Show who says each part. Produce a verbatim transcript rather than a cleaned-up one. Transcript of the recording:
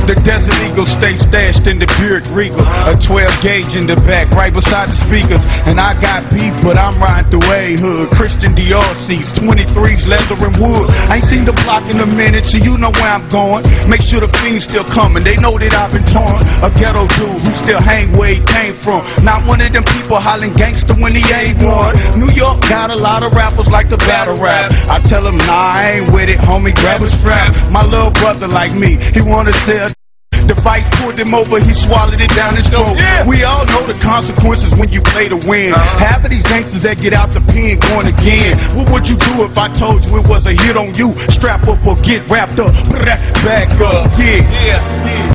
Speaker 1: The Desert Eagle stay stashed in the Buick Regal. A twelve gauge in the back, right beside the speakers. And I got beef, but I'm riding through A-Hood. Christian Dior seats, twenty-threes, leather and wood. I ain't seen the block in a minute, so you know where I'm going. Make sure the fiends still coming, they know that I've been torn. A ghetto dude who still hang where he came from. Not one of them people hollering gangster when he ain't one. New York got a lot of rappers like the battle rap. I tell him, nah, I ain't with it, homie, grab a strap. My little brother like me, he wanna sell. The vice pulled him over, he swallowed it down his throat. Yeah. We all know the consequences when you play to win. Uh-huh. Half of these gangsters that get out the pen going again. What would you do if I told you it was a hit on you? Strap up or get wrapped up, back up, yeah, yeah, yeah.